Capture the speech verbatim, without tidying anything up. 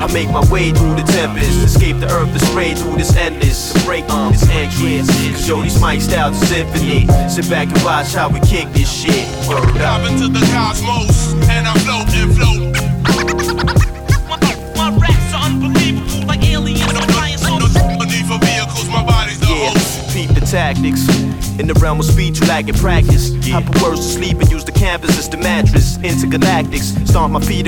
I make my way through the tempest, escape the earth to spray through this endless, to break through this entrance. Cause yo, these mic styles is infinite. Sit back and watch how we kick this shit. Word up. Dive into the cosmos, and I float and float. My raps are unbelievable, like aliens on flying saucers. No need for vehicles, my body's the Yeah, host. peep the tactics. In the realm of speech, you lack in practice. I put words to sleep and use the canvas as the mattress. Intergalactics, stomp my feet